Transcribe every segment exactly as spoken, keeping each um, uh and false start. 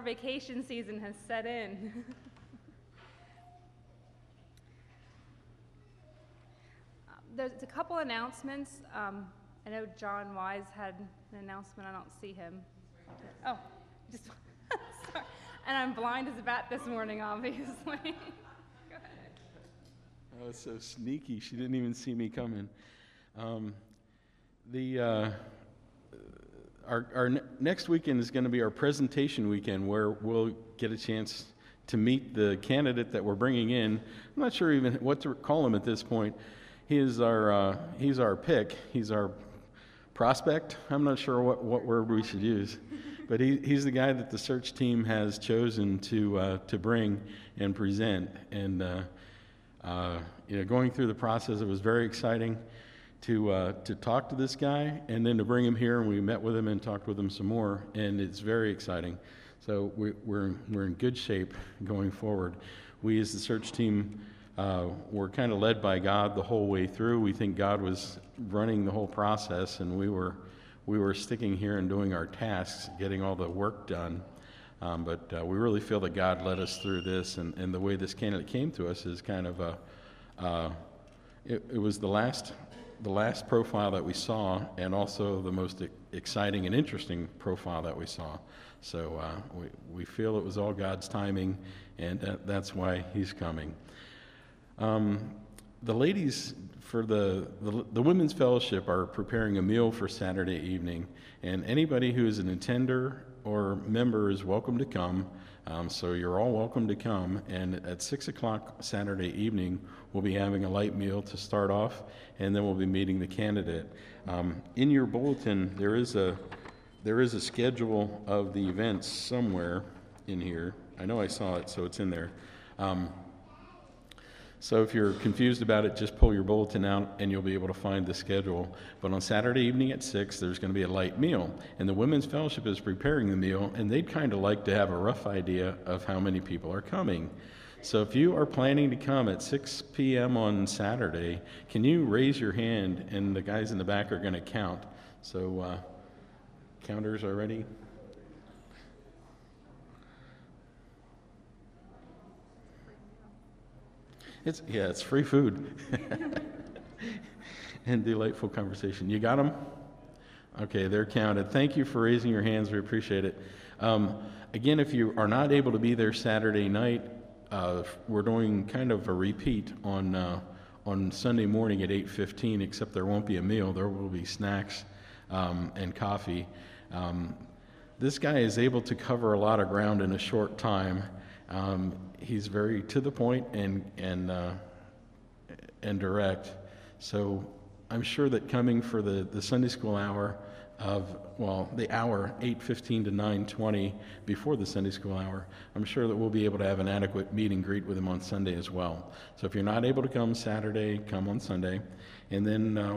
summer vacation season has set in. There's a couple announcements. Um, I know John Wise had an announcement. I don't see him. Oh, just sorry. And I'm blind as a bat this morning, obviously. Go ahead. Oh, it's so sneaky. She didn't even see me coming. Um, the uh, our our ne- next weekend is going to be our presentation weekend, where we'll get a chance to meet the candidate that we're bringing in. I'm not sure even what to call him at this point. He is our uh, he's our pick. He's our prospect. I'm not sure what, what word we should use, but he, he's the guy that the search team has chosen to uh, to bring and present. And uh, uh, you know, going through the process, it was very exciting to uh, to talk to this guy, and then to bring him here. And we met with him and talked with him some more, and it's very exciting. So we, we're we're in good shape going forward. We as the search team. Uh, we're kind of led by God the whole way through. We think God was running the whole process, and we were we were sticking here and doing our tasks, getting all the work done. Um, but uh, we really feel that God led us through this, and, and the way this candidate came to us is kind of a. Uh, it, it was the last the last profile that we saw, and also the most e- exciting and interesting profile that we saw. So uh, we we feel it was all God's timing, and that, that's why He's coming. Um, the ladies for the, the the Women's Fellowship are preparing a meal for Saturday evening, and anybody who is an attender or member is welcome to come. Um, so you're all welcome to come. And at six o'clock Saturday evening, we'll be having a light meal to start off, and then we'll be meeting the candidate. Um, in your bulletin, there is a there is a schedule of the events somewhere in here. I know I saw it, so it's in there. Um, So if you're confused about it, just pull your bulletin out and you'll be able to find the schedule. But on Saturday evening at six, there's going to be a light meal. And the Women's Fellowship is preparing the meal, and they'd kind of like to have a rough idea of how many people are coming. So if you are planning to come at six p.m. on Saturday, can you raise your hand, and the guys in the back are going to count. So uh, counters are ready. It's yeah, it's free food and delightful conversation. You got them? Okay, they're counted. Thank you for raising your hands. We appreciate it. Um, again, if you are not able to be there Saturday night, uh, we're doing kind of a repeat on uh, on Sunday morning at eight fifteen. Except there won't be a meal. There will be snacks um, and coffee. Um, this guy is able to cover a lot of ground in a short time. Um, he's very to the point and and uh, and direct. So I'm sure that coming for the, the Sunday school hour of well the hour eight fifteen to nine twenty before the Sunday school hour, I'm sure that we'll be able to have an adequate meet and greet with him on Sunday as well. So if you're not able to come Saturday, come on Sunday, and then uh,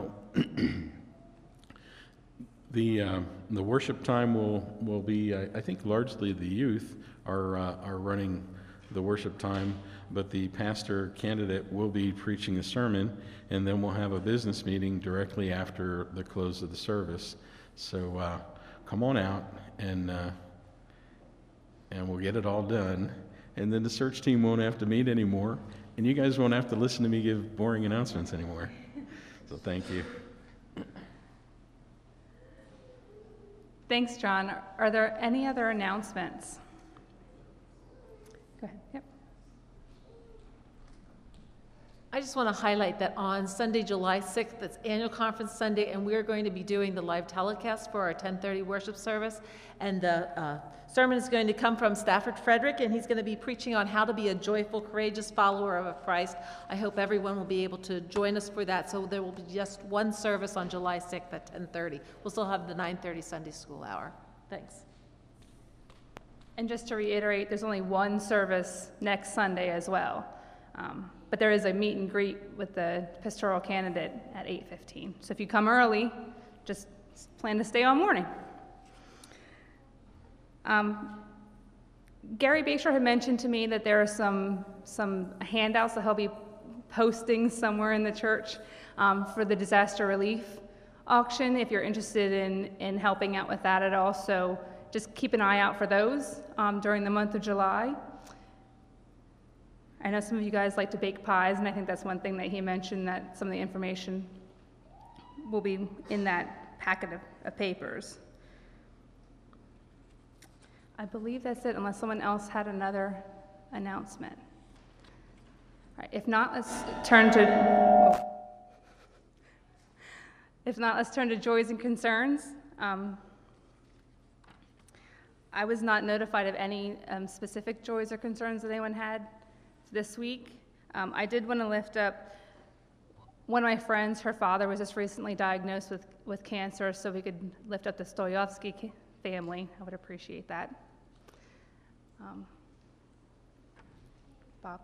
the uh, the worship time will will be uh, I think largely the youth are uh, are running the worship time, but the pastor candidate will be preaching the sermon, and then we'll have a business meeting directly after the close of the service. So uh, come on out, and uh, and we'll get it all done, and then the search team won't have to meet anymore, and you guys won't have to listen to me give boring announcements anymore. So thank you. Thanks, John. Are there any other announcements? Go ahead. Yep. I just want to highlight that on Sunday, July sixth, it's annual conference Sunday, and we're going to be doing the live telecast for our ten thirty worship service. And the uh, sermon is going to come from Stafford Frederick, and he's going to be preaching on how to be a joyful, courageous follower of Christ. I hope everyone will be able to join us for that. So there will be just one service on July sixth at ten thirty. We'll still have the nine thirty Sunday school hour. Thanks. And just to reiterate, there's only one service next Sunday as well. Um, but there is a meet and greet with the pastoral candidate at eight fifteen. So if you come early, just plan to stay all morning. Um, Gary Bayshore had mentioned to me that there are some, some handouts that he'll be posting somewhere in the church um, for the disaster relief auction if you're interested in, in helping out with that at all. So just keep an eye out for those um, during the month of July. I know some of you guys like to bake pies, and I think that's one thing that he mentioned, that some of the information will be in that packet of, of papers. I believe that's it, unless someone else had another announcement. All right, if not, let's turn to, if not, let's turn to joys and concerns. Um, I was not notified of any um, specific joys or concerns that anyone had this week. Um, I did want to lift up one of my friends. Her father was just recently diagnosed with, with cancer, so we could lift up the Stoyovsky family. I would appreciate that. Um, Bob?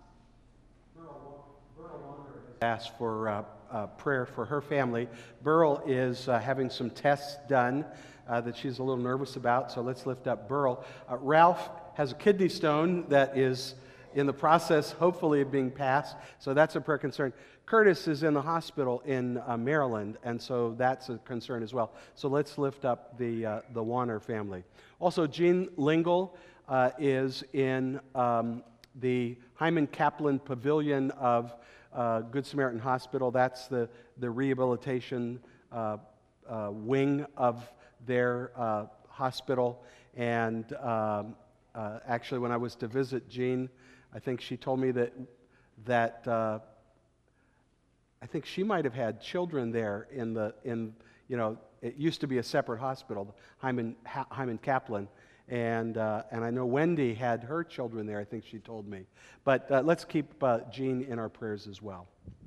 Asked for uh, uh, prayer for her family. Burl is uh, having some tests done uh, that she's a little nervous about, so let's lift up Burl. Uh, Ralph has a kidney stone that is in the process, hopefully, of being passed, so that's a prayer concern. Curtis is in the hospital in uh, Maryland, and so that's a concern as well. So let's lift up the uh, the Warner family. Also, Jean Lingle uh, is in um, the Hyman Kaplan Pavilion of uh, Good Samaritan Hospital. That's the, the rehabilitation uh, uh, wing of their uh, hospital. And um, uh, actually, when I was to visit Jean, I think she told me that, that uh, I think she might have had children there in the, in, you know, it used to be a separate hospital, Hyman, Hyman Kaplan. And, uh, and I know Wendy had her children there, I think she told me. But uh, let's keep uh, Jean in our prayers as well.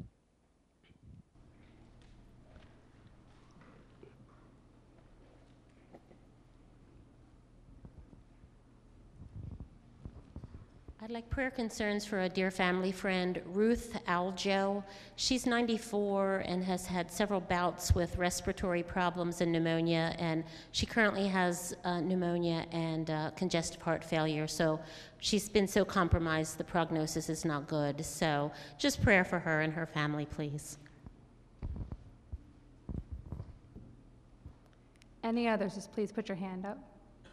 I'd like prayer concerns for a dear family friend, Ruth Aljo. She's ninety-four and has had several bouts with respiratory problems and pneumonia, and she currently has uh, pneumonia and uh, congestive heart failure. So she's been so compromised, the prognosis is not good. So just prayer for her and her family, please. Any others, just please put your hand up.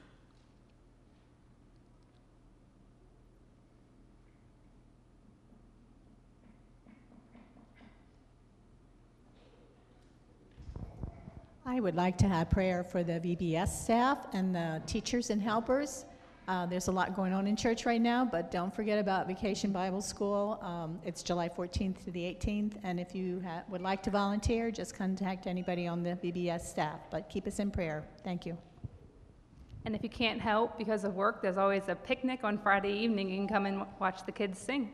I would like to have prayer for the V B S staff and the teachers and helpers. Uh, there's a lot going on in church right now, but don't forget about Vacation Bible School. Um, it's July fourteenth to the eighteenth, and if you ha- would like to volunteer, just contact anybody on the V B S staff, but keep us in prayer. Thank you. And if you can't help because of work, there's always a picnic on Friday evening. You can come and watch the kids sing.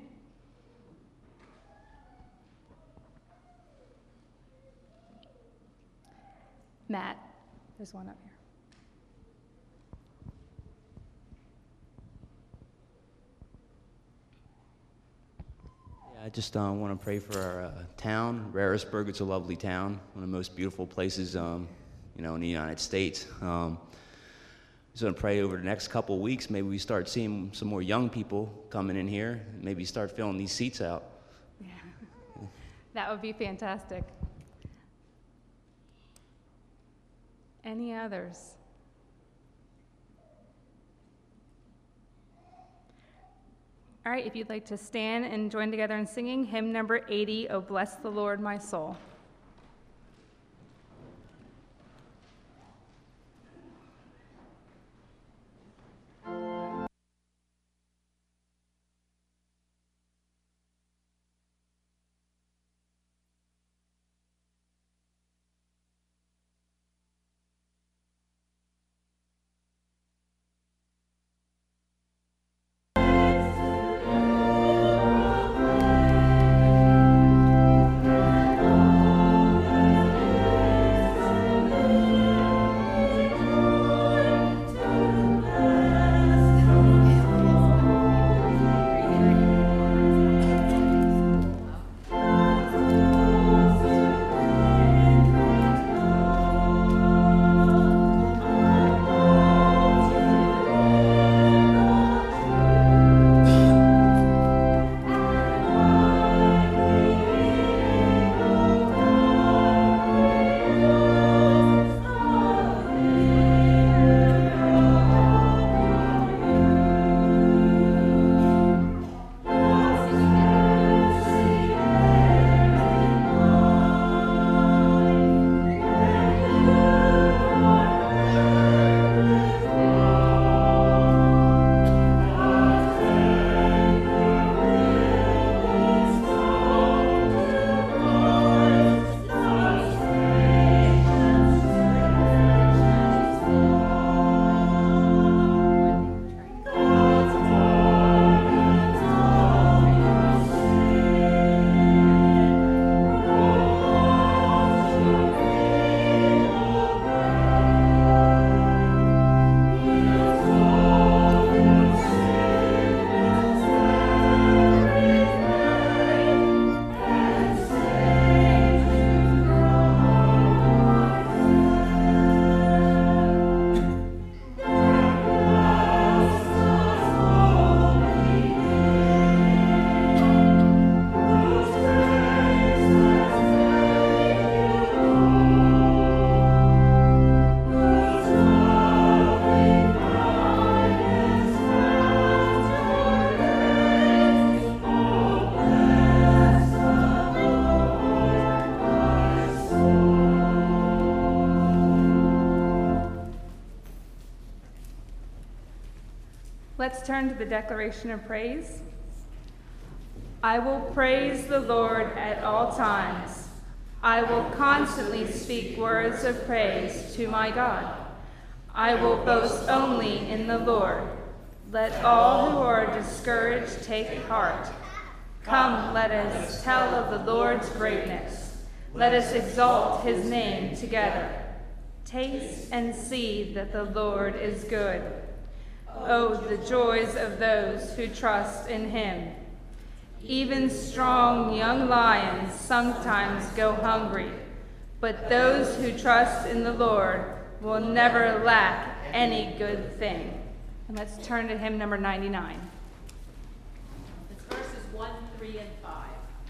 Matt, there's one up here. Yeah, I just uh, want to pray for our uh, town, Rarisburg. It's a lovely town, one of the most beautiful places, um, you know, in the United States. Um, just want to pray over the next couple of weeks. Maybe we start seeing some more young people coming in here. Maybe start filling these seats out. Yeah. That would be fantastic. Any others? All right, if you'd like to stand and join together in singing hymn number eighty, "Oh Bless the Lord, My Soul." Let's turn to the declaration of praise. I will praise the Lord at all times. I will constantly speak words of praise to my God. I will boast only in the Lord. Let all who are discouraged take heart. Come, let us tell of the Lord's greatness. Let us exalt his name together. Taste and see that the Lord is good. Oh, the joys of those who trust in him. Even strong young lions sometimes go hungry, but those who trust in the Lord will never lack any good thing. And let's turn to hymn number ninety-nine. It's verses one, three, and five.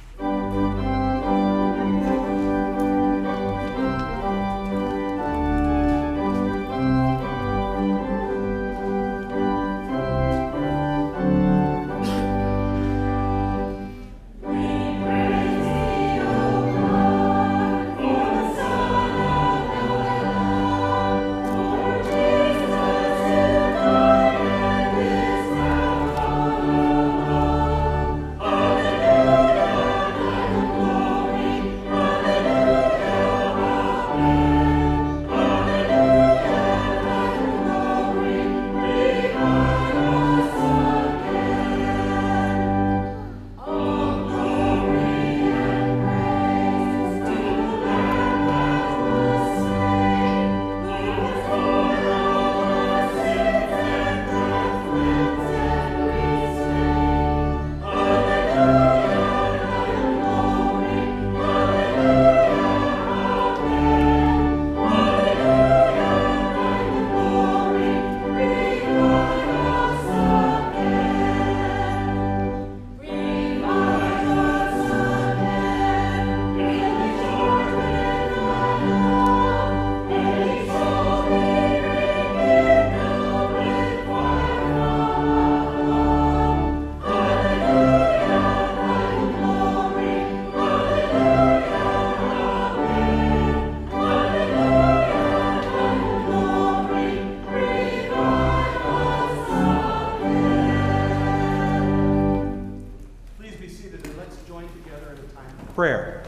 Prayer.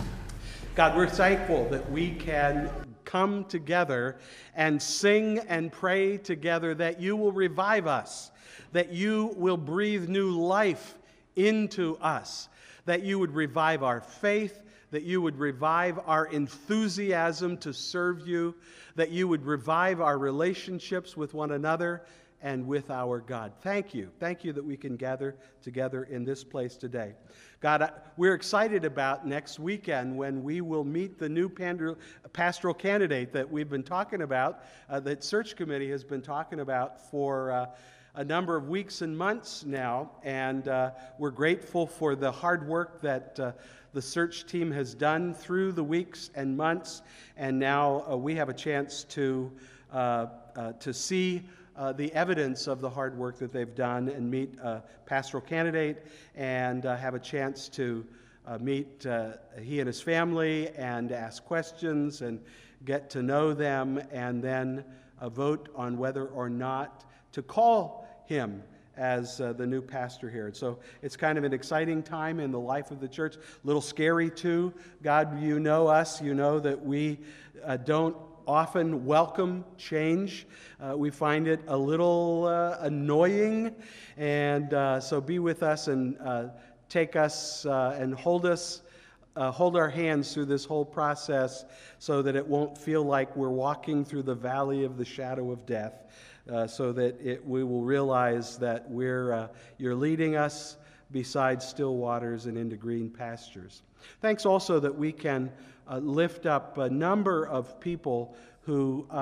God, we're thankful that we can come together and sing and pray together, that you will revive us, that you will breathe new life into us, that you would revive our faith, that you would revive our enthusiasm to serve you, that you would revive our relationships with one another and with our God. Thank you. Thank you that we can gather together in this place today. God, we're excited about next weekend when we will meet the new pastoral candidate that we've been talking about, uh, that search committee has been talking about for uh, a number of weeks and months now. And uh, we're grateful for the hard work that uh, the search team has done through the weeks and months. And now uh, we have a chance to, uh, uh, to see Uh, the evidence of the hard work that they've done and meet a pastoral candidate and uh, have a chance to uh, meet uh, he and his family and ask questions and get to know them and then uh, vote on whether or not to call him as uh, the new pastor here. And so it's kind of an exciting time in the life of the church. A little scary too. God, you know us. You know that we uh, don't often welcome change. Uh, we find it a little uh, annoying, and uh, so be with us and uh, take us uh, and hold us, uh, hold our hands through this whole process so that it won't feel like we're walking through the valley of the shadow of death, uh, so that it, we will realize that we're, uh, you're leading us beside still waters and into green pastures. Thanks also that we can Uh, lift up a number of people who uh,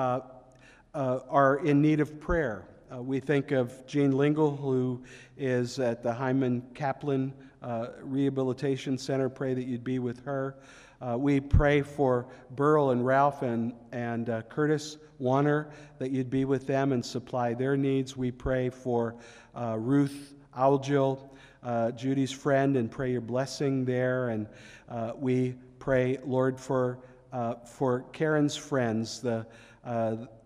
uh, are in need of prayer. Uh, we think of Jean Lingle, who is at the Hyman Kaplan uh, Rehabilitation Center. Pray that you'd be with her. Uh, we pray for Burl and Ralph and, and uh, Curtis Warner, that you'd be with them and supply their needs. We pray for uh, Ruth Algil, uh, Judy's friend, and pray your blessing there. And uh, we pray, Lord, for uh, for Karen's friends, the uh,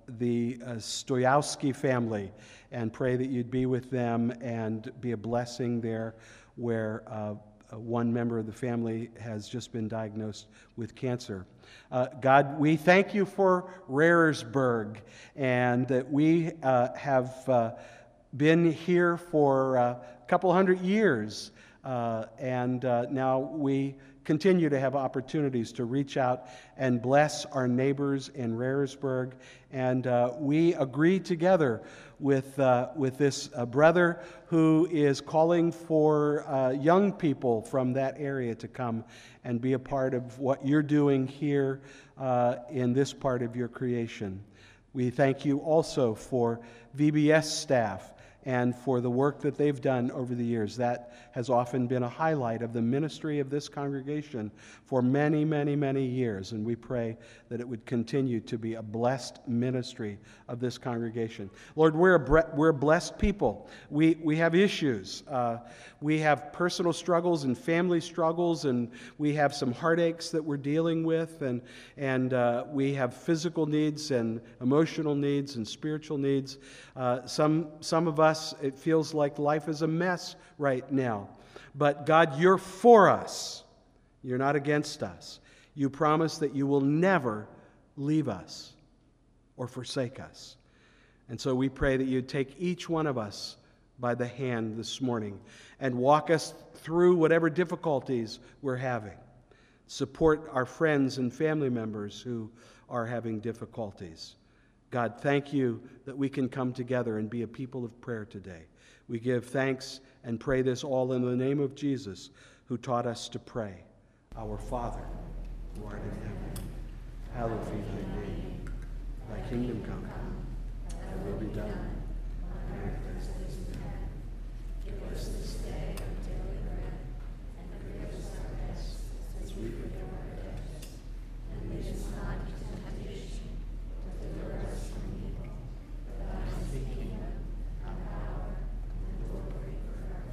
the uh, Stoyowski family and pray that you'd be with them and be a blessing there where uh, one member of the family has just been diagnosed with cancer. Uh, God, we thank you for Raresburg and that we uh, have uh, been here for uh, a couple hundred years, uh, and uh, now we continue to have opportunities to reach out and bless our neighbors in Raresburg. And uh, we agree together with, uh, with this uh, brother who is calling for uh, young people from that area to come and be a part of what you're doing here uh, in this part of your creation. We thank you also for V B S staff and for the work that they've done over the years. That has often been a highlight of the ministry of this congregation for many, many, many years, and we pray that it would continue to be a blessed ministry of this congregation. Lord, we're a, bre- we're a blessed people. We, we have issues. Uh, we have personal struggles and family struggles, and we have some heartaches that we're dealing with, and, and uh, we have physical needs and emotional needs and spiritual needs. Uh, some, some of us, it feels like life is a mess right now. But God, you're for us. You're not against us. You promise that you will never leave us or forsake us. And so we pray that you'd take each one of us by the hand this morning and walk us through whatever difficulties we're having. Support our friends and family members who are having difficulties. God, thank you that we can come together and be a people of prayer today. We give thanks and pray this all in the name of Jesus, who taught us to pray. Our Father, who art in heaven, hallowed be thy name. Thy kingdom come, thy will be done, on earth as it is in heaven. Give us this day our daily bread, and forgive us our debts, as we forgive our debtors. And lead us not into temptation, but deliver us from evil. For thine is the kingdom, and power, and glory forever.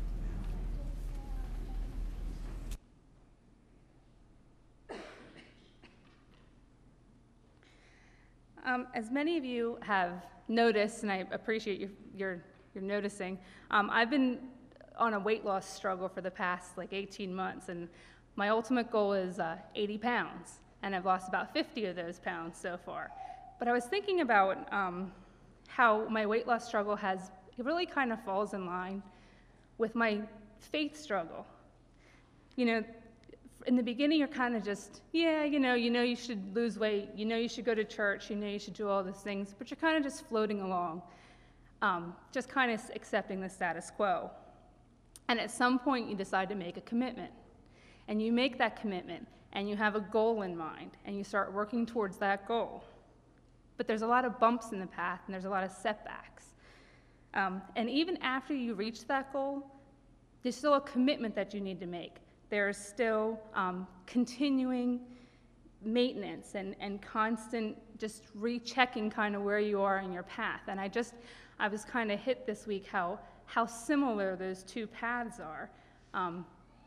Um, as many of you have noticed, and I appreciate you, your, your noticing, um, I've been on a weight loss struggle for the past like eighteen months, and my ultimate goal is uh, eighty pounds, and I've lost about fifty of those pounds so far. But I was thinking about um, how my weight loss struggle has, it really kind of falls in line with my faith struggle. You know, in the beginning, you're kind of just, yeah, you know, you know you should lose weight, you know you should go to church, you know you should do all these things, but you're kind of just floating along, um, just kind of accepting the status quo. And at some point, you decide to make a commitment. And you make that commitment, and you have a goal in mind, and you start working towards that goal. But there's a lot of bumps in the path, and there's a lot of setbacks. Um, and even after you reach that goal, there's still a commitment that you need to make. There's still um, continuing maintenance and, and constant just rechecking kind of where you are in your path. And I just, I was kind of hit this week how, how similar those two paths are. Um,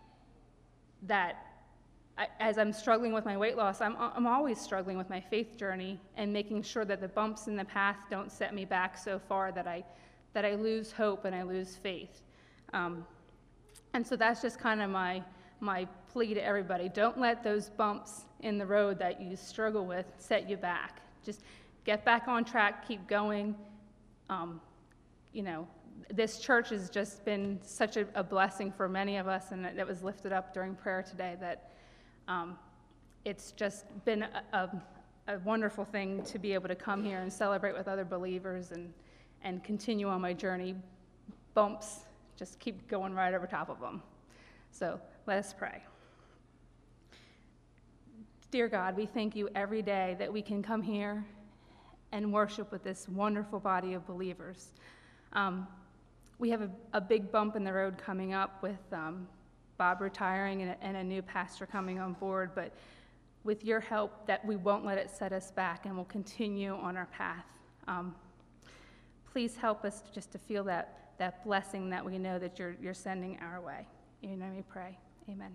that I, as I'm struggling with my weight loss, I'm, I'm always struggling with my faith journey and making sure that the bumps in the path don't set me back so far that I, that I lose hope and I lose faith. Um, and so that's just kind of my, my plea to everybody. Don't let those bumps in the road that you struggle with set you back. Just get back on track, keep going. Um, you know, this church has just been such a, a blessing for many of us, and that was lifted up during prayer today, that um, it's just been a, a, a wonderful thing to be able to come here and celebrate with other believers and, and continue on my journey. Bumps, just keep going right over top of them. So let us pray. Dear God, we thank you every day that we can come here and worship with this wonderful body of believers. Um, we have a, a big bump in the road coming up with um, Bob retiring and a, and a new pastor coming on board, but with your help, that we won't let it set us back and we'll continue on our path. Um, please help us to just to feel that, that blessing that we know that you're, you're sending our way. In your name we pray. Amen.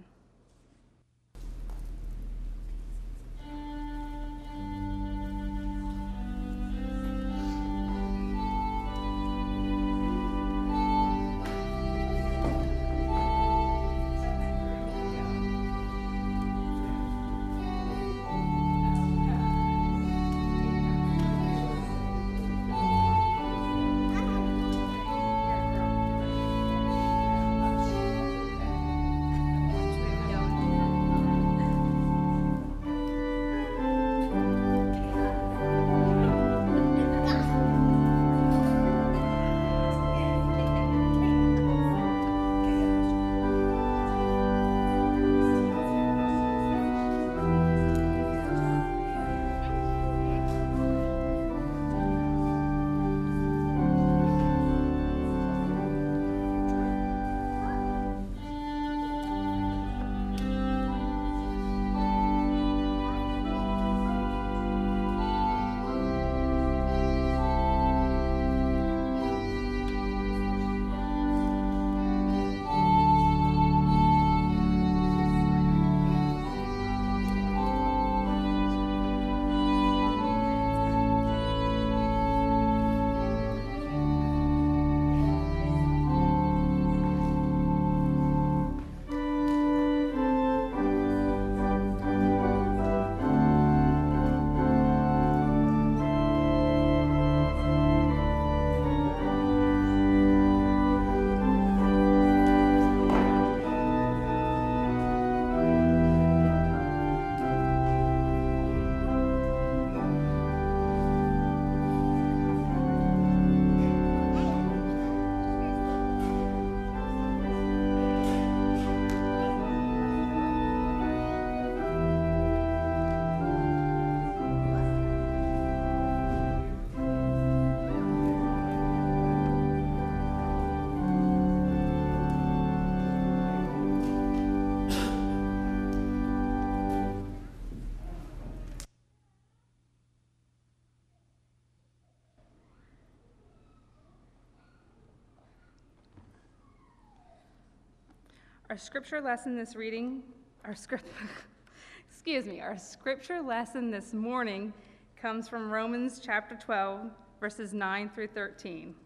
Our scripture lesson this reading, our script, excuse me, our scripture lesson this morning comes from Romans chapter twelve, verses nine through thirteen.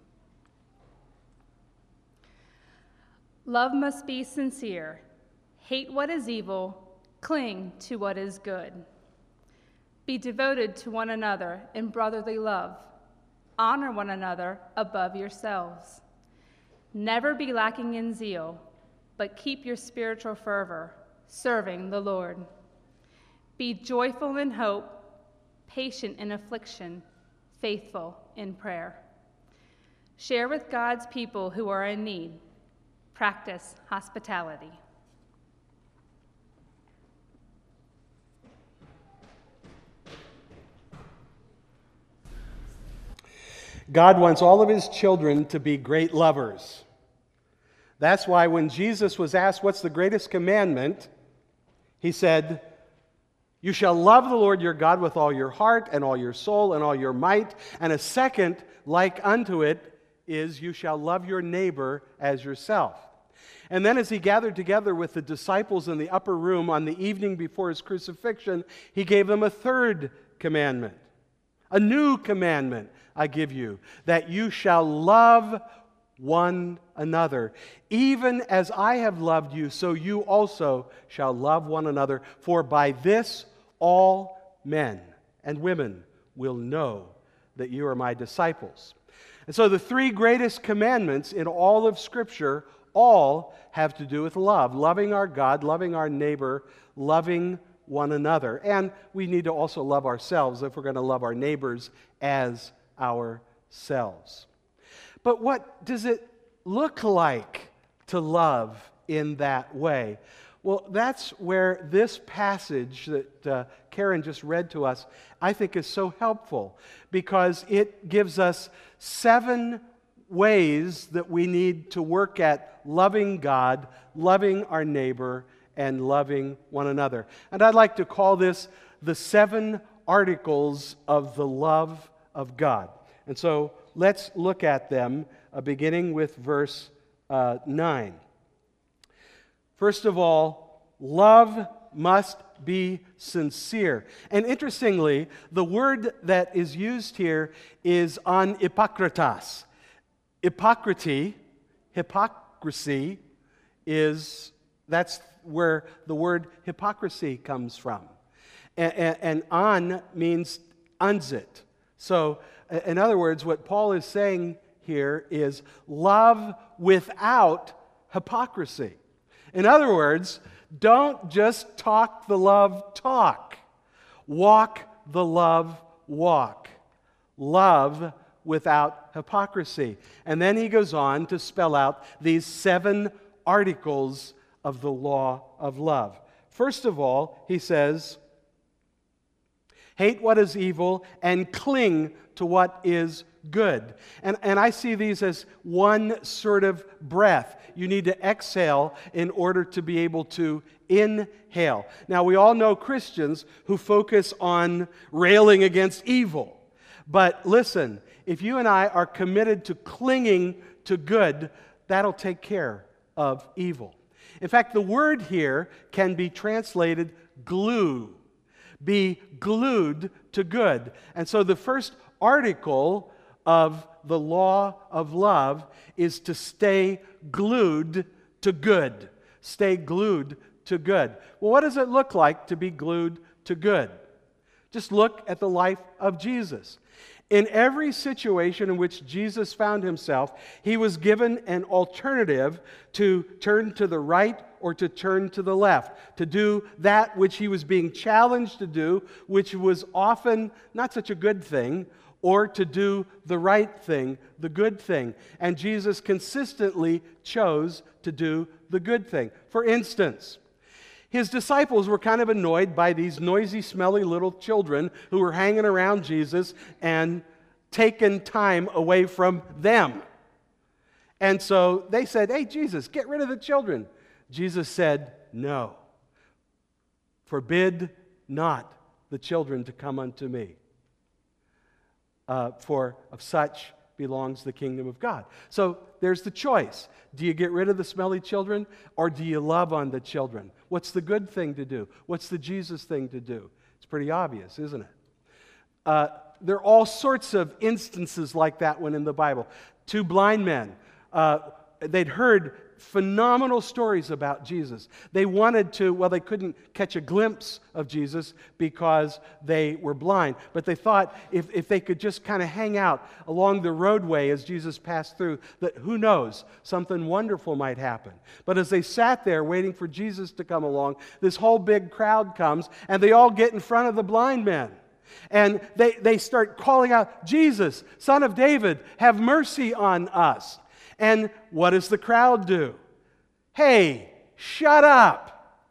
Love must be sincere. Hate what is evil. Cling to what is good. Be devoted to one another in brotherly love. Honor one another above yourselves. Never be lacking in zeal, but keep your spiritual fervor, serving the Lord. Be joyful in hope, patient in affliction, faithful in prayer. Share with God's people who are in need. Practice hospitality. God wants all of his children to be great lovers. That's why when Jesus was asked, what's the greatest commandment? He said, you shall love the Lord your God with all your heart and all your soul and all your might. And a second, like unto it, is you shall love your neighbor as yourself. And then as he gathered together with the disciples in the upper room on the evening before his crucifixion, he gave them a third commandment. A new commandment I give you, that you shall love one another. Even as I have loved you, so you also shall love one another. For by this all men and women will know that you are my disciples. And so the three greatest commandments in all of Scripture all have to do with love. Loving our God, loving our neighbor, loving one another. And we need to also love ourselves if we're going to love our neighbors as ourselves. But what does it look like to love in that way? Well, that's where this passage that uh, Karen just read to us, I think is so helpful, because it gives us seven ways that we need to work at loving God, loving our neighbor, and loving one another. And I'd like to call this the seven articles of the love of God. And so let's look at them, uh, beginning with verse uh, nine. First of all, love must be sincere. And interestingly, the word that is used here is on hypokritas. Hypocrisy, hypocrisy is, that's where the word hypocrisy comes from. And, and, and on means unzit. So, in other words, what Paul is saying here is love without hypocrisy. In other words, don't just talk the love talk. Walk the love walk. Love without hypocrisy. And then he goes on to spell out these seven articles of the law of love. First of all, he says, hate what is evil and cling to what is good. And, and I see these as one sort of breath. You need to exhale in order to be able to inhale. Now, we all know Christians who focus on railing against evil. But listen, if you and I are committed to clinging to good, that'll take care of evil. In fact, the word here can be translated glue. Be glued to good. And so the first article of the law of love is to stay glued to good. Stay glued to good. Well, what does it look like to be glued to good? Just look at the life of Jesus. In every situation in which Jesus found himself, he was given an alternative to turn to the right or to turn to the left, to do that which he was being challenged to do, which was often not such a good thing, or to do the right thing, the good thing. And Jesus consistently chose to do the good thing. For instance, his disciples were kind of annoyed by these noisy, smelly little children who were hanging around Jesus and taking time away from them. And so they said, hey, Jesus, get rid of the children. Jesus said, no. Forbid not the children to come unto me. Uh, for of such belongs the kingdom of God. So there's the choice. Do you get rid of the smelly children, or do you love on the children? What's the good thing to do? What's the Jesus thing to do? It's pretty obvious, isn't it? Uh, there are all sorts of instances like that one in the Bible. Two blind men, uh, they'd heard phenomenal stories about Jesus. They wanted to, well, they couldn't catch a glimpse of Jesus because they were blind, but they thought if, if they could just kind of hang out along the roadway as Jesus passed through, that who knows, something wonderful might happen. But as they sat there waiting for Jesus to come along, this whole big crowd comes, and they all get in front of the blind men. And they, they start calling out, Jesus, Son of David, have mercy on us. And what does the crowd do? Hey, shut up.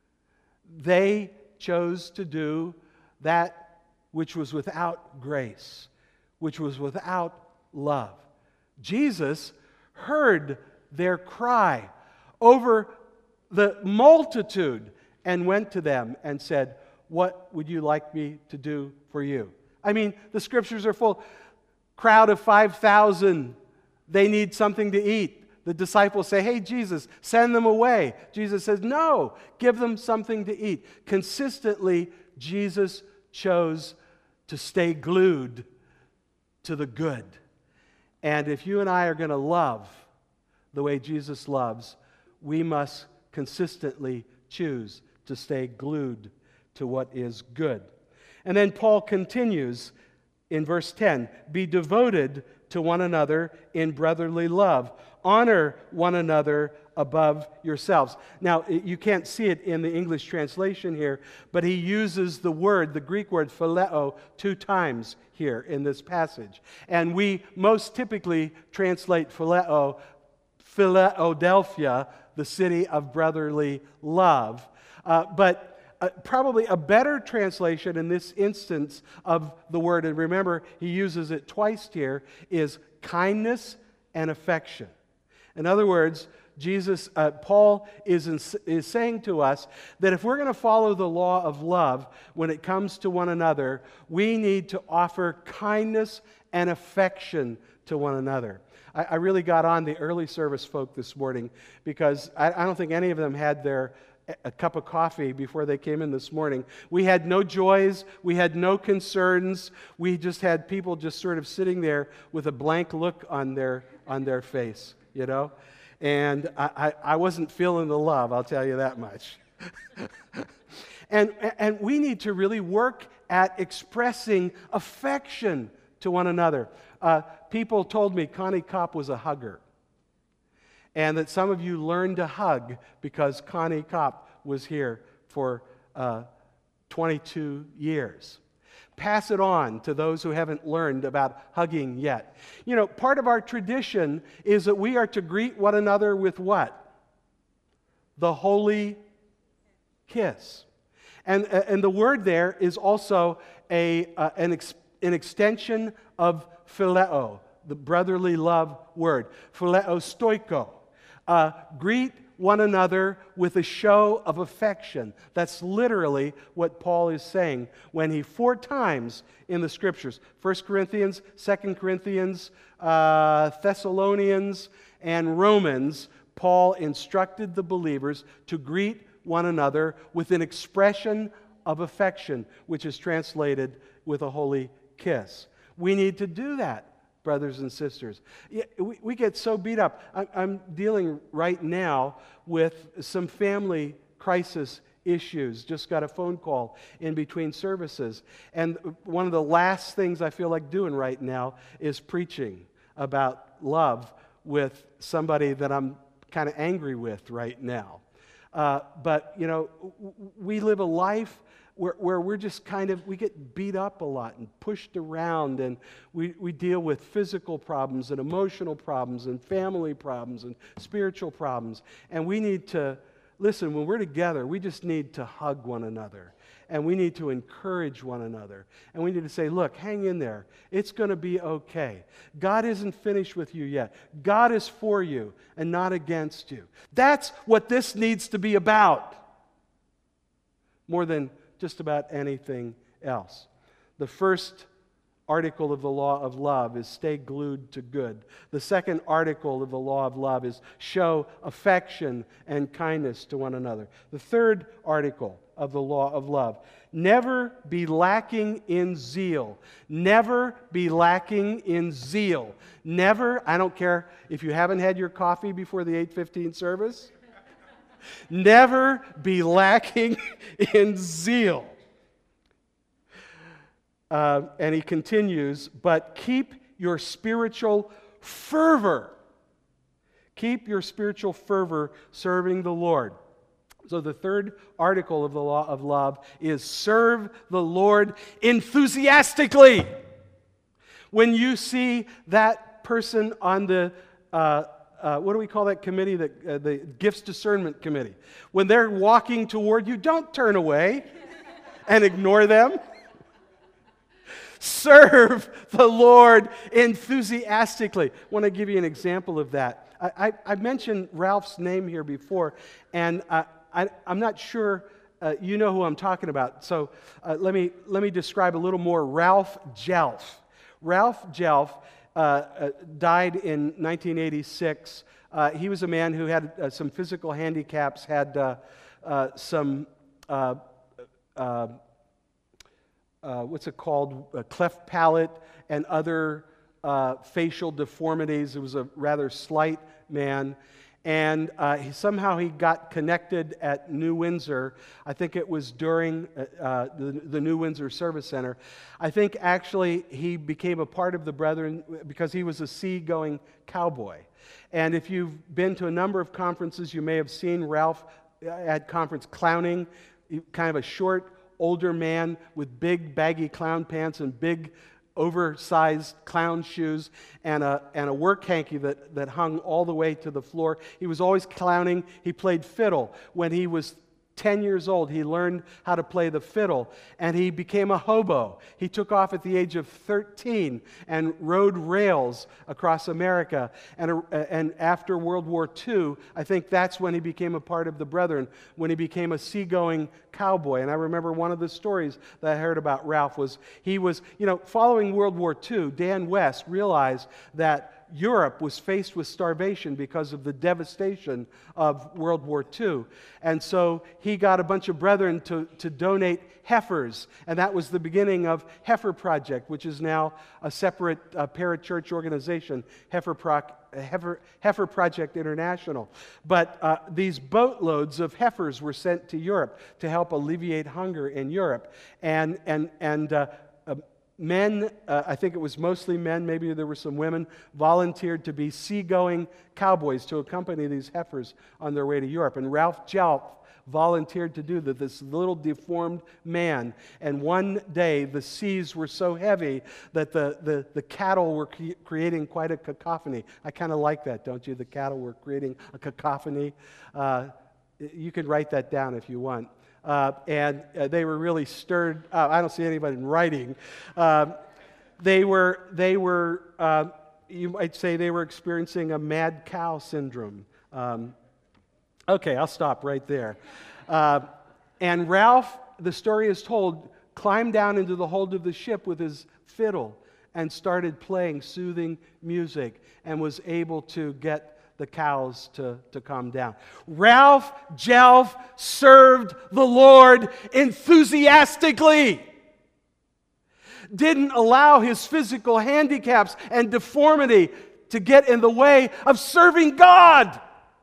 They chose to do that which was without grace, which was without love. Jesus heard their cry over the multitude and went to them and said, what would you like me to do for you? I mean, the scriptures are full. Crowd of five thousand. They need something to eat. The disciples say, hey, Jesus, send them away. Jesus says, no, give them something to eat. Consistently, Jesus chose to stay glued to the good. And if you and I are going to love the way Jesus loves, we must consistently choose to stay glued to what is good. And then Paul continues in verse ten, be devoted to one another in brotherly love. Honor one another above yourselves. Now, you can't see it in the English translation here, but he uses the word, the Greek word phileo, two times here in this passage. And we most typically translate phileo, Philadelphia, the city of brotherly love. Uh, but Uh, probably a better translation in this instance of the word, and remember he uses it twice here, is kindness and affection. In other words, Jesus, uh, Paul is, in, is saying to us that if we're going to follow the law of love when it comes to one another, we need to offer kindness and affection to one another. I, I really got on the early service folk this morning because I, I don't think any of them had their a cup of coffee before they came in this morning. We had no joys. We had no concerns. We just had people just sort of sitting there with a blank look on their on their face, you know? And I, I, I wasn't feeling the love, I'll tell you that much. and, and we need to really work at expressing affection to one another. Uh, people told me Connie Kopp was a hugger. And that some of you learned to hug because Connie Kopp was here for uh, twenty-two years. Pass it on to those who haven't learned about hugging yet. You know, part of our tradition is that we are to greet one another with what? The holy kiss. And, and the word there is also a, uh, an, ex, an extension of phileo, the brotherly love word. Phileo stoiko. Uh, greet one another with a show of affection. That's literally what Paul is saying when he four times in the Scriptures, First Corinthians, Second Corinthians, uh, Thessalonians, and Romans, Paul instructed the believers to greet one another with an expression of affection, which is translated with a holy kiss. We need to do that, brothers and sisters. We, we get so beat up. I'm, I'm dealing right now with some family crisis issues. Just got a phone call in between services. And one of the last things I feel like doing right now is preaching about love with somebody that I'm kind of angry with right now. Uh, but, you know, we live a life Where, where we're just kind of, we get beat up a lot and pushed around, and we, we deal with physical problems and emotional problems and family problems and spiritual problems. And we need to, listen, when we're together, we just need to hug one another. And we need to encourage one another. And we need to say, look, hang in there. It's going to be okay. God isn't finished with you yet. God is for you and not against you. That's what this needs to be about. More than just about anything else. The first article of the law of love is stay glued to good. The second article of the law of love is show affection and kindness to one another. The third article of the law of love, never be lacking in zeal. Never be lacking in zeal. Never, I don't care if you haven't had your coffee before the eight fifteen service, never be lacking in zeal. Uh, and he continues, but keep your spiritual fervor. Keep your spiritual fervor serving the Lord. So the third article of the law of love is serve the Lord enthusiastically. When you see that person on the, uh, uh, what do we call that committee, the, uh, the Gifts Discernment Committee, when they're walking toward you, don't turn away and ignore them. Serve the Lord enthusiastically. I want to give you an example of that. I, I, I mentioned Ralph's name here before, and uh, I, I'm not sure uh, you know who I'm talking about. So uh, let me let me describe a little more. Ralph Jelf. Ralph Jelf uh, uh, died in nineteen eighty-six. Uh, he was a man who had uh, some physical handicaps, had uh, uh, some. Uh, uh, Uh, what's it called, a cleft palate and other uh, facial deformities. It was a rather slight man. And uh, he, somehow he got connected at New Windsor. I think it was during uh, the, the New Windsor Service Center. I think actually he became a part of the Brethren because he was a seagoing cowboy. And if you've been to a number of conferences, you may have seen Ralph at conference clowning, kind of a short, older man with big baggy clown pants and big oversized clown shoes and a, and a work hanky that, that hung all the way to the floor. He was always clowning. He played fiddle. When he was ten years old, he learned how to play the fiddle, and he became a hobo. He took off at the age of thirteen and rode rails across America. And, uh, and after World War Two, I think that's when he became a part of the Brethren, when he became a seagoing cowboy. And I remember one of the stories that I heard about Ralph was he was, you know, following World War Two, Dan West realized that Europe was faced with starvation because of the devastation of World War Two. And so he got a bunch of brethren to, to donate heifers, and that was the beginning of Heifer Project, which is now a separate uh, parachurch organization, Heifer, Pro- Heifer, Heifer Project International. But uh, these boatloads of heifers were sent to Europe to help alleviate hunger in Europe. And, and, and uh, uh, Men, uh, I think it was mostly men, maybe there were some women, volunteered to be seagoing cowboys to accompany these heifers on their way to Europe. And Ralph Jelf volunteered to do that, this little deformed man. And one day the seas were so heavy that the, the, the cattle were cre- creating quite a cacophony. I kind of like that, don't you? The cattle were creating a cacophony. Uh, you can write that down if you want. Uh, and uh, they were really stirred. Uh, I don't see anybody writing. Uh, they were, they were. Uh, you might say they were experiencing a mad cow syndrome. Um, okay, I'll stop right there. Uh, and Ralph, the story is told, climbed down into the hold of the ship with his fiddle and started playing soothing music and was able to get the cows to, to calm down. Ralph Jelf served the Lord enthusiastically. Didn't allow his physical handicaps and deformity to get in the way of serving God,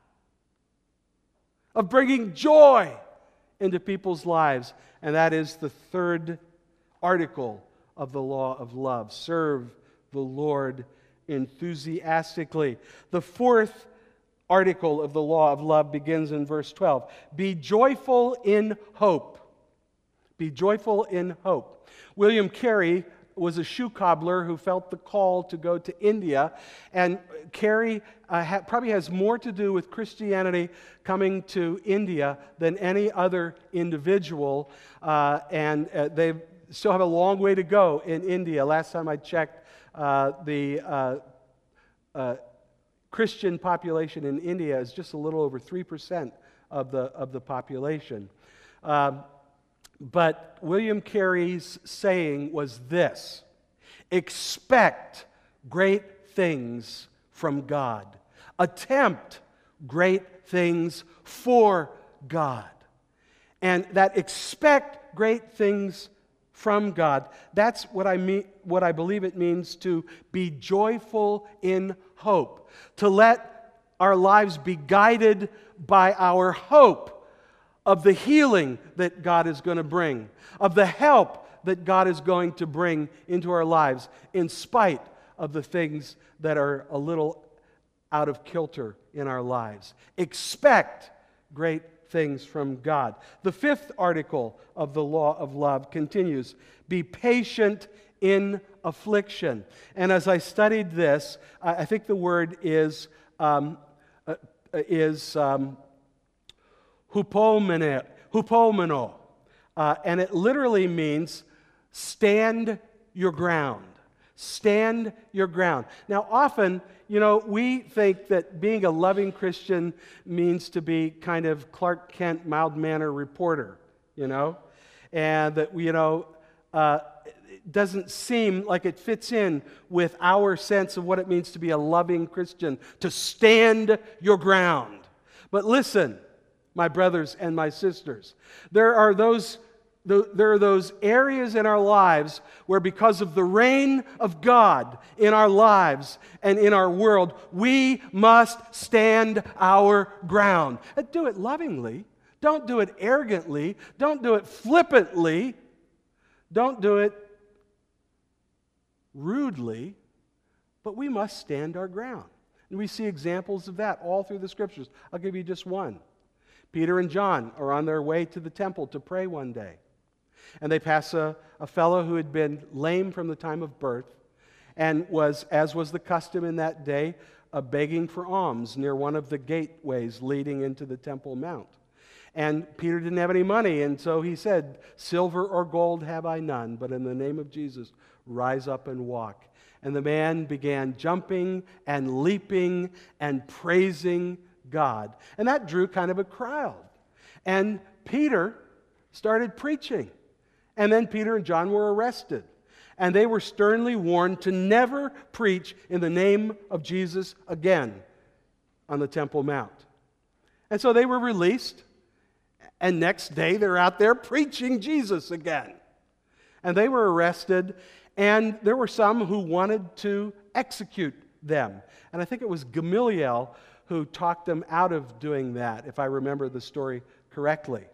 of bringing joy into people's lives. And that is the third article of the law of love. Serve the Lord enthusiastically. The fourth article of the law of love begins in verse twelve. Be joyful in hope. Be joyful in hope. William Carey was a shoe cobbler who felt the call to go to India, and Carey uh, ha- probably has more to do with Christianity coming to India than any other individual, uh, and uh, they still have a long way to go in India. Last time I checked, uh, the uh, uh, Christian population in India is just a little over three percent of the, of the population. Um, But William Carey's saying was this: expect great things from God. Attempt great things for God. And that expect great things from God, that's what I mean, what I believe it means to be joyful in hope. To let our lives be guided by our hope of the healing that God is going to bring, of the help that God is going to bring into our lives, in spite of the things that are a little out of kilter in our lives. Expect great things from God. The fifth article of the law of love continues, be patient in affliction. And as I studied this, I I think the word is um, uh, is um, hupomene, hupomeno, uh, and it literally means stand your ground. Stand your ground. Now, often, you know, we think that being a loving Christian means to be kind of Clark Kent, mild-mannered reporter, you know, and that, you know, uh, it doesn't seem like it fits in with our sense of what it means to be a loving Christian, to stand your ground. But listen, my brothers and my sisters, there are those There are those areas in our lives where, because of the reign of God in our lives and in our world, we must stand our ground. And do it lovingly. Don't do it arrogantly. Don't do it flippantly. Don't do it rudely. But we must stand our ground. And we see examples of that all through the Scriptures. I'll give you just one. Peter and John are on their way to the temple to pray one day. And they pass a, a fellow who had been lame from the time of birth and was, as was the custom in that day, uh, begging for alms near one of the gateways leading into the Temple Mount. And Peter didn't have any money, and so he said, "Silver or gold have I none, but in the name of Jesus, rise up and walk." And the man began jumping and leaping and praising God. And that drew kind of a crowd. And Peter started preaching. And then Peter and John were arrested. And they were sternly warned to never preach in the name of Jesus again on the Temple Mount. And so they were released. And next day they're out there preaching Jesus again. And they were arrested. And there were some who wanted to execute them. And I think it was Gamaliel who talked them out of doing that, if I remember the story correctly.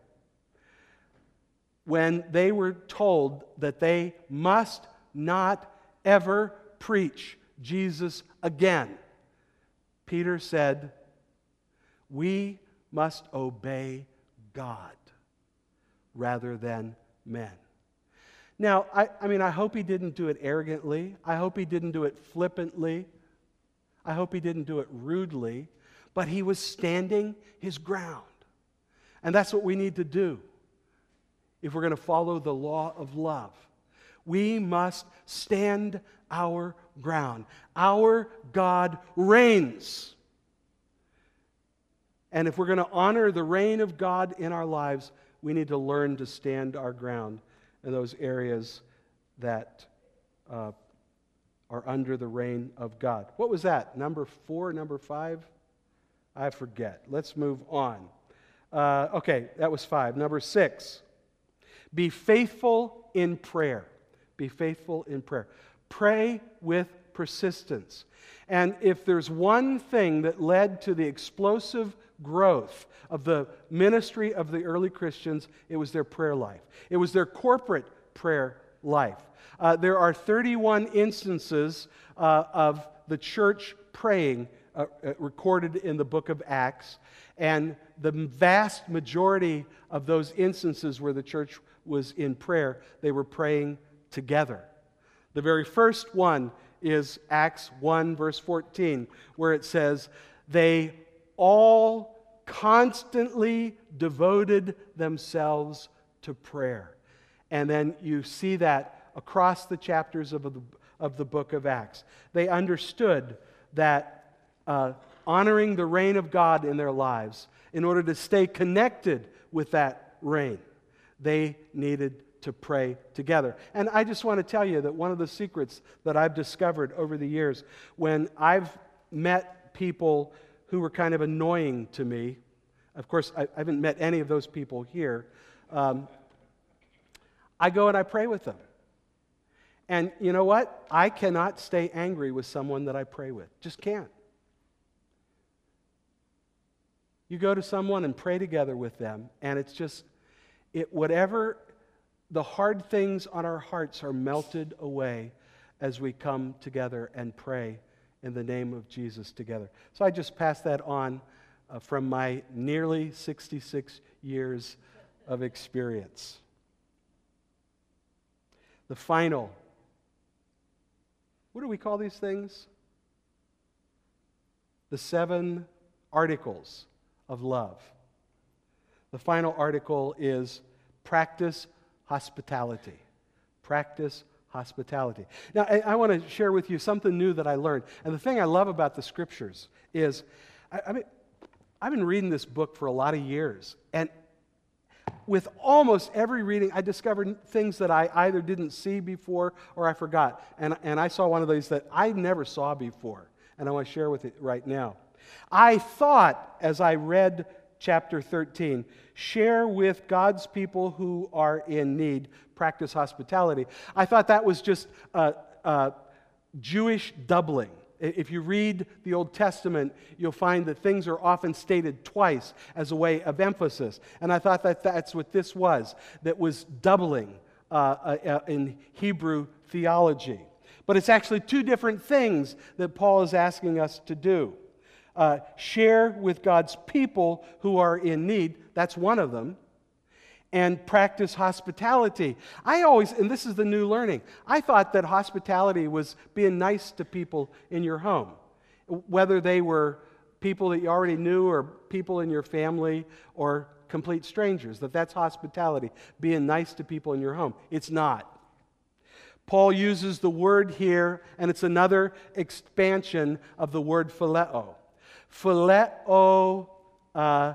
When they were told that they must not ever preach Jesus again, Peter said, "We must obey God rather than men." Now, I, I mean, I hope he didn't do it arrogantly. I hope he didn't do it flippantly. I hope he didn't do it rudely. But he was standing his ground. And that's what we need to do if we're going to follow the law of love. We must stand our ground. Our God reigns. And if we're going to honor the reign of God in our lives, we need to learn to stand our ground in those areas that uh, are under the reign of God. What was that? Number four, number five? I forget. Let's move on. Uh, okay, that was five. Number six. Be faithful in prayer. Be faithful in prayer. Pray with persistence. And if there's one thing that led to the explosive growth of the ministry of the early Christians, it was their prayer life. It was their corporate prayer life. Uh, there are thirty-one instances uh, of the church praying uh, uh, recorded in the book of Acts, and the vast majority of those instances where the church was in prayer, they were praying together. The very first one is Acts one, verse fourteen, where it says, "They all constantly devoted themselves to prayer." And then you see that across the chapters of the, of the book of Acts. They understood that uh, honoring the reign of God in their lives, in order to stay connected with that reign, they needed to pray together. And I just want to tell you that one of the secrets that I've discovered over the years, when I've met people who were kind of annoying to me, of course, I, I haven't met any of those people here, um, I go and I pray with them. And you know what? I cannot stay angry with someone that I pray with. Just can't. You go to someone and pray together with them, and it's just, it whatever, the hard things on our hearts are melted away as we come together and pray in the name of Jesus together. So I just pass that on uh, from my nearly sixty-six years of experience. The final, what do we call these things? The seven articles of love. The final article is practice hospitality. Practice hospitality. Now, I, I want to share with you something new that I learned. And the thing I love about the Scriptures is, I, I mean, I've been reading this book for a lot of years, and with almost every reading, I discovered things that I either didn't see before or I forgot. And, and I saw one of these that I never saw before, and I want to share with it right now. I thought, as I read chapter thirteen, share with God's people who are in need, practice hospitality. I thought that was just a, a Jewish doubling. If you read the Old Testament, you'll find that things are often stated twice as a way of emphasis. And I thought that that's what this was, that was doubling uh, uh, in Hebrew theology. But it's actually two different things that Paul is asking us to do. Uh, share with God's people who are in need, that's one of them, and practice hospitality. I always, and this is the new learning, I thought that hospitality was being nice to people in your home, whether they were people that you already knew or people in your family or complete strangers, that that's hospitality, being nice to people in your home. It's not. Paul uses the word here, and it's another expansion of the word phileo. Phileo uh,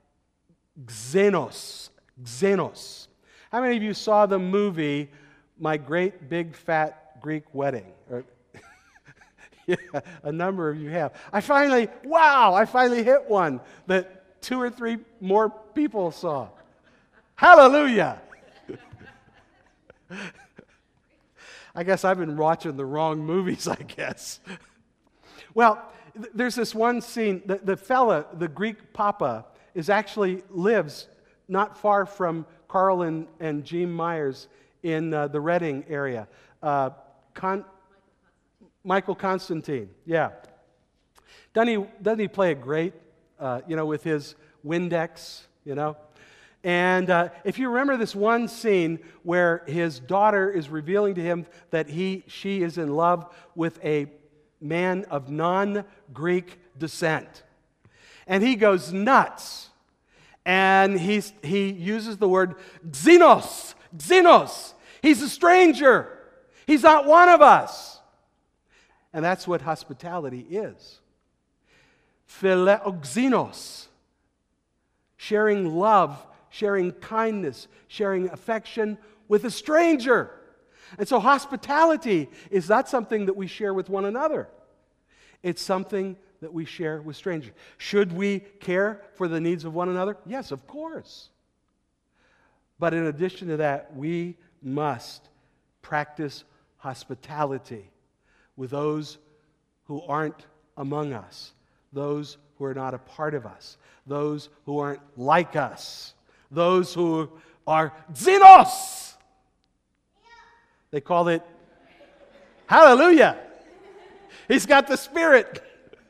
xenos. Xenos. How many of you saw the movie My Great Big Fat Greek Wedding? Or, yeah, a number of you have. I finally, wow, I finally hit one that two or three more people saw. Hallelujah! I guess I've been watching the wrong movies, I guess. Well, th- there's this one scene, the, the fella, the Greek papa, is actually lives not far from Carl and, and Jean Myers in uh, the Reading area. Uh, Con- Michael Constantine, yeah. Doesn't he, doesn't he play it great, uh, you know, with his Windex, you know? And uh, if you remember this one scene where his daughter is revealing to him that he, she is in love with a man of non-Greek descent. And he goes nuts. And he's, he uses the word xenos, xenos. He's a stranger. He's not one of us. And that's what hospitality is. Phileoxenos. Sharing love, sharing kindness, sharing affection with a stranger. And so hospitality is not something that we share with one another. It's something that we share with strangers. Should we care for the needs of one another? Yes, of course. But in addition to that, we must practice hospitality with those who aren't among us, those who are not a part of us, those who aren't like us, those who are xenos. They call it, hallelujah. He's got the Spirit.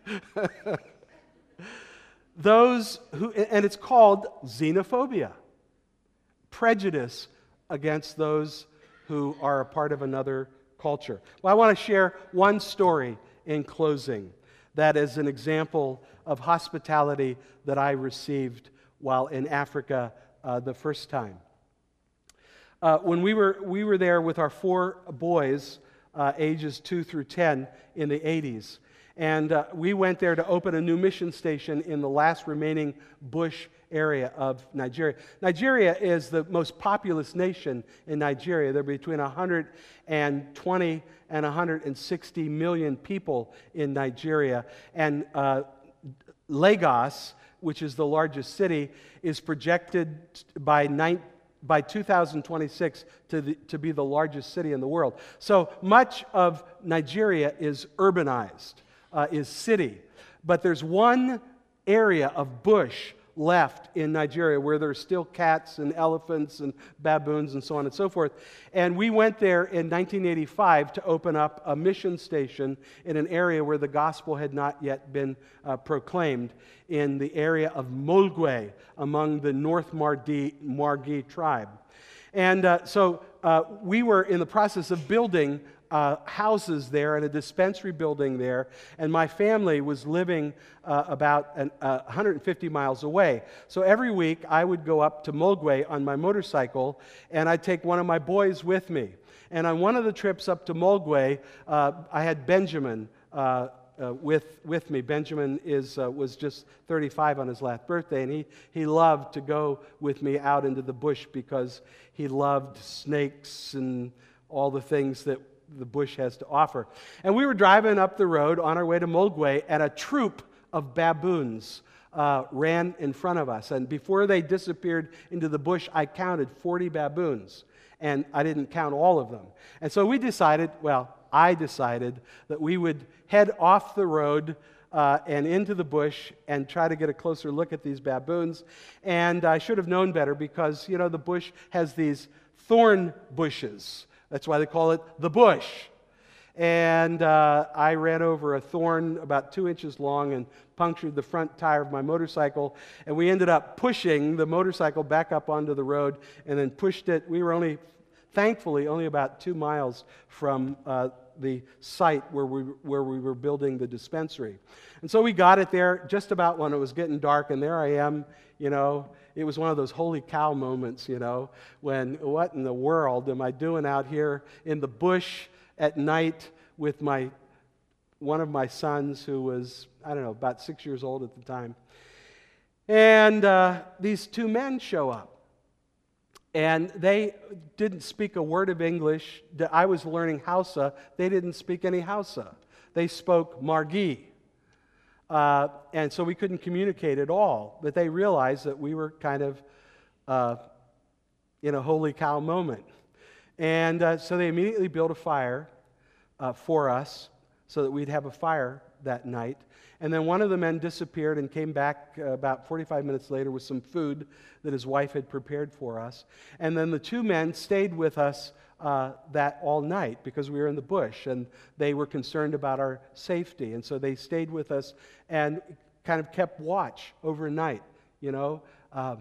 Those who, and it's called xenophobia, prejudice against those who are a part of another culture. Well, I want to share one story in closing that is an example of hospitality that I received while in Africa uh, the first time. Uh, when we were we were there with our four boys, uh, ages two through ten, in the eighties. And uh, we went there to open a new mission station in the last remaining bush area of Nigeria. Nigeria is the most populous nation in Nigeria. There are between one hundred twenty and one hundred sixty million people in Nigeria. And uh, Lagos, which is the largest city, is projected by nine, by two thousand twenty-six to, the, to be the largest city in the world. So much of Nigeria is urbanized, uh, is city. But there's one area of bush left in Nigeria where there's still cats and elephants and baboons and so on and so forth. And we went there in nineteen eighty-five to open up a mission station in an area where the gospel had not yet been uh, proclaimed, in the area of Molgwe among the North Mardi, Margi tribe. And uh, so uh, we were in the process of building Uh, houses there and a dispensary building there, and my family was living uh, about an, uh, one hundred fifty miles away. So every week I would go up to Molgwe on my motorcycle, and I'd take one of my boys with me. And on one of the trips up to Molgwe, uh, I had Benjamin uh, uh, with with me. Benjamin is uh, was just thirty-five on his last birthday, and he he loved to go with me out into the bush because he loved snakes and all the things that the bush has to offer. And we were driving up the road on our way to Molgwe, and a troop of baboons uh, ran in front of us. And before they disappeared into the bush, I counted forty baboons, and I didn't count all of them. And so we decided, well, I decided that we would head off the road uh, and into the bush and try to get a closer look at these baboons. And I should have known better because, you know, the bush has these thorn bushes. That's why they call it the bush. And uh, I ran over a thorn about two inches long and punctured the front tire of my motorcycle. And we ended up pushing the motorcycle back up onto the road and then pushed it. We were only, thankfully, only about two miles from uh, the site where we, where we were building the dispensary. And so we got it there just about when it was getting dark, and there I am, you know. It was one of those holy cow moments, you know, when what in the world am I doing out here in the bush at night with my one of my sons who was, I don't know, about six years old at the time. And uh, these two men show up. And they didn't speak a word of English. I was learning Hausa. They didn't speak any Hausa. They spoke Margi. Uh, and so we couldn't communicate at all. But they realized that we were kind of uh, in a holy cow moment. And uh, so they immediately built a fire uh, for us so that we'd have a fire that night. And then one of the men disappeared and came back uh, about forty-five minutes later with some food that his wife had prepared for us. And then the two men stayed with us uh, that all night because we were in the bush and they were concerned about our safety. And so they stayed with us and kind of kept watch overnight, you know. Uh,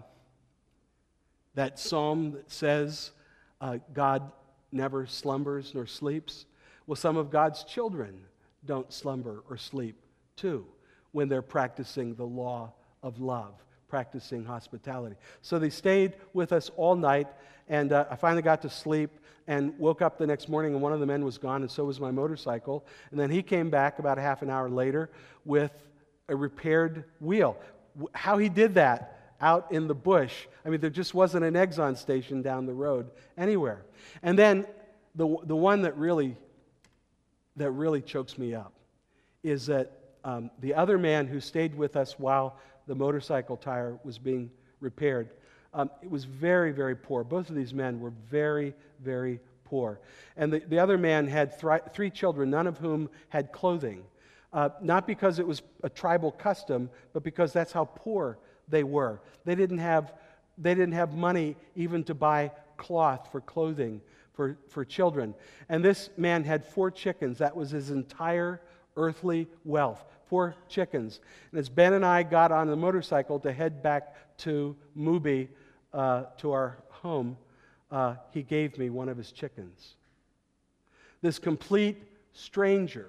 that psalm that says, uh, God never slumbers nor sleeps. Well, some of God's children don't slumber or sleep too when they're practicing the law of love, practicing hospitality. So they stayed with us all night, and uh, I finally got to sleep and woke up the next morning, and one of the men was gone, and so was my motorcycle. And then he came back about a half an hour later with a repaired wheel. How he did that out in the bush, I mean, there just wasn't an Exxon station down the road anywhere. And then the the one that really that really chokes me up is that Um, the other man who stayed with us while the motorcycle tire was being repaired, um, it was very, very poor. Both of these men were very, very poor. And the, the other man had th- three children, none of whom had clothing. Uh, not because it was a tribal custom, but because that's how poor they were. They didn't have, they didn't have money even to buy cloth for clothing for, for children. And this man had four chickens. That was his entire earthly wealth. Four chickens. And as Ben and I got on the motorcycle to head back to Mubi, uh, to our home, uh, he gave me one of his chickens. This complete stranger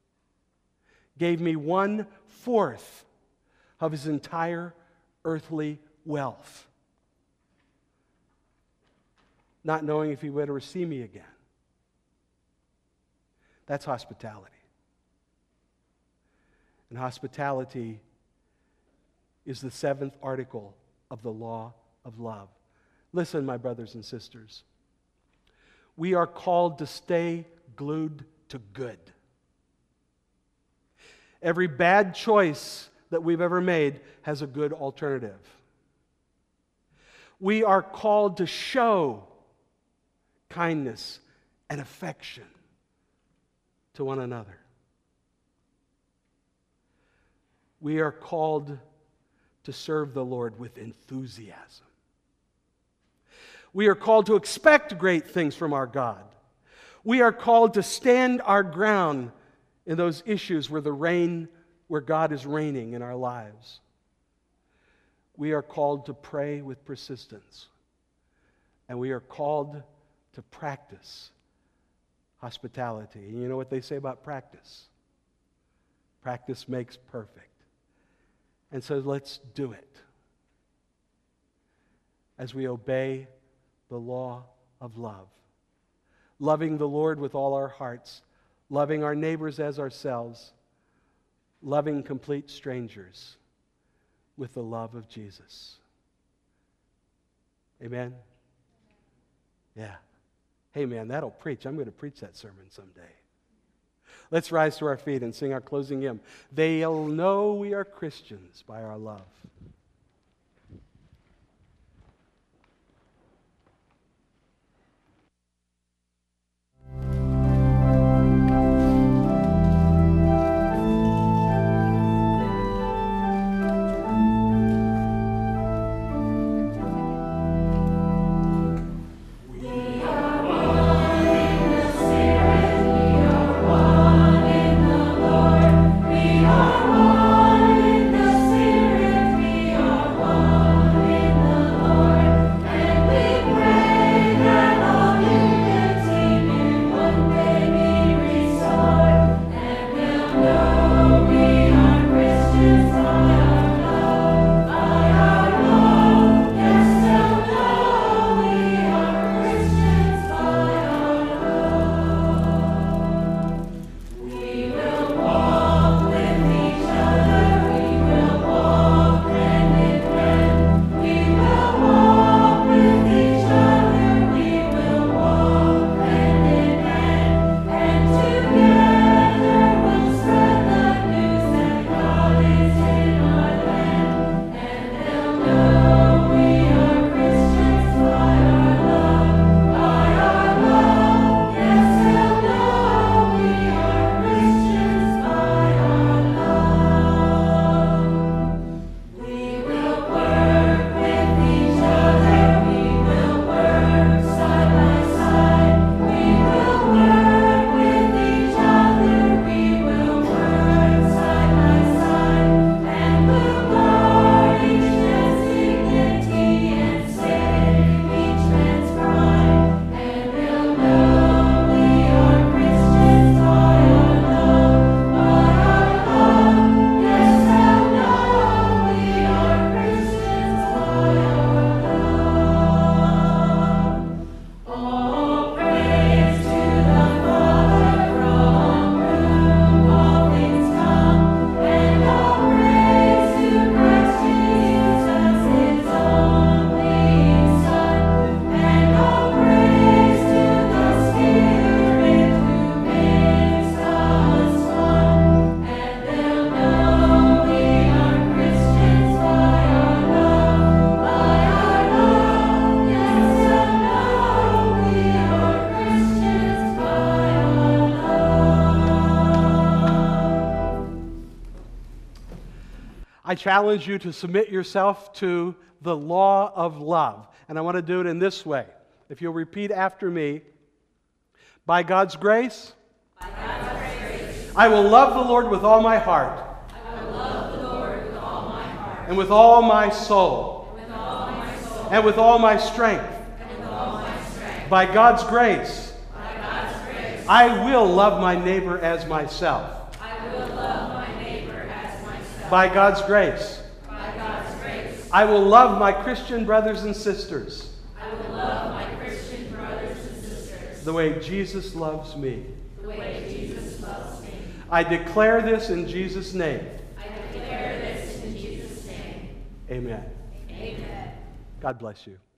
gave me one fourth of his entire earthly wealth, not knowing if he would ever see me again. That's hospitality. And hospitality is the seventh article of the law of love. Listen, my brothers and sisters. We are called to stay glued to good. Every bad choice that we've ever made has a good alternative. We are called to show kindness and affection to one another. We are called to serve the Lord with enthusiasm. We are called to expect great things from our God. We are called to stand our ground in those issues where the reign, where God is reigning in our lives. We are called to pray with persistence. And we are called to practice hospitality. And you know what they say about practice? Practice makes perfect. And so let's do it as we obey the law of love. Loving the Lord with all our hearts, loving our neighbors as ourselves, loving complete strangers with the love of Jesus. Amen? Yeah. Hey, man, that'll preach. I'm going to preach that sermon someday. Let's rise to our feet and sing our closing hymn. They'll know we are Christians by our love. I challenge you to submit yourself to the law of love. And I want to do it in this way. If you'll repeat after me, by God's grace, by God's grace, I will love the Lord with all my heart. I will love the Lord with all my heart. And with all my soul. With all my soul. And with all my strength. And with all my strength. By God's grace, by God's grace, I will love my neighbor as myself. I will love my neighbor as myself. By God's grace, by God's grace, I will love my Christian brothers and sisters. I will love my Christian brothers and sisters. The way Jesus loves me. The way Jesus loves me. I declare this in Jesus' name. Amen. Amen. God bless you.